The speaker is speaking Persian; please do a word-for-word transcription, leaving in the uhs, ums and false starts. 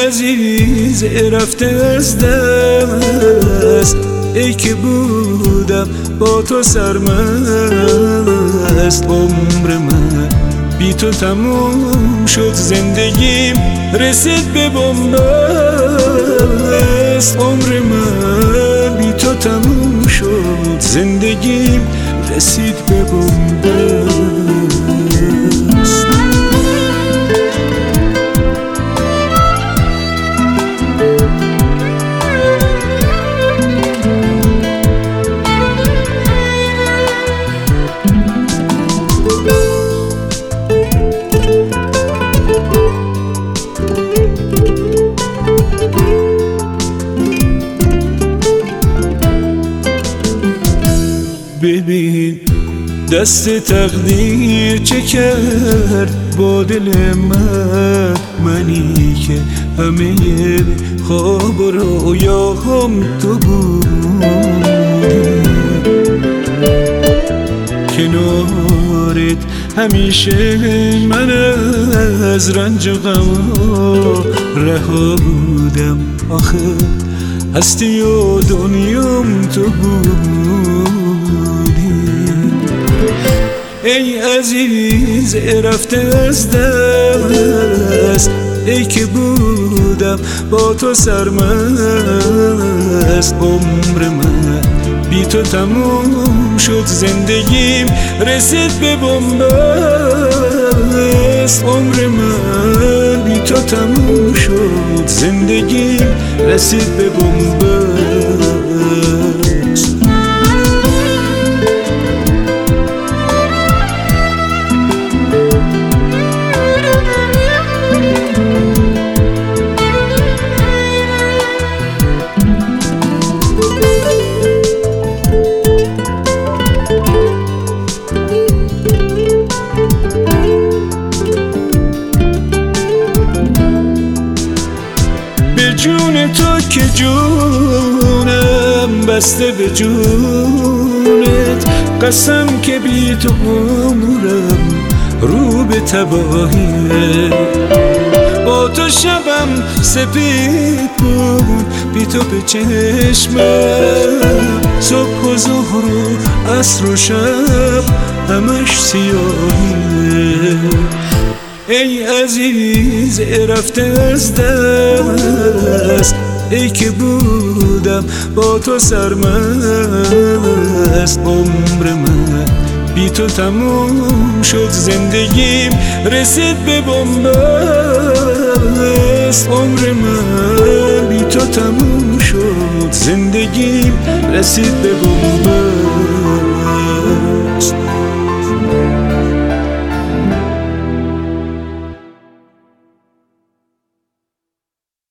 عزیز رفته از دست، ای که بودم با تو سرمست. عمر من بی تو تموم شد، زندگیم رسید به بنبست. عمر من بی تو تموم شد، زندگیم رسید به بنبست. ببین دست تقدیر چه کرد با دل من، منی که همه خواب و رویاهم تو بودی. کنارت همیشه من از رنج و غم رها بودم، آخه هستی و دنیام تو بودی. ای عزیز رفته از دست، ای که بودم با تو سرمست. عمر من بی تو تموم شد، زندگیم رسید به بنبست. عمر من بی تو تموم شد، زندگیم رسید به بنبست. جون تو که جونم بسته به جونت، قسم که بی تو عمرم رو به تباهیه. با تو شبم سپید بود، بی تو به چشمم صبح و ظهر و عصر و شب همش سیاهیه. ای عزیز رفته از دست، ای که بودم با تو سرمست. عمر من بی تو تموم شد، زندگیم رسید به بنبست. عمر من بی تو تموم شد، زندگیم رسید به بنبست.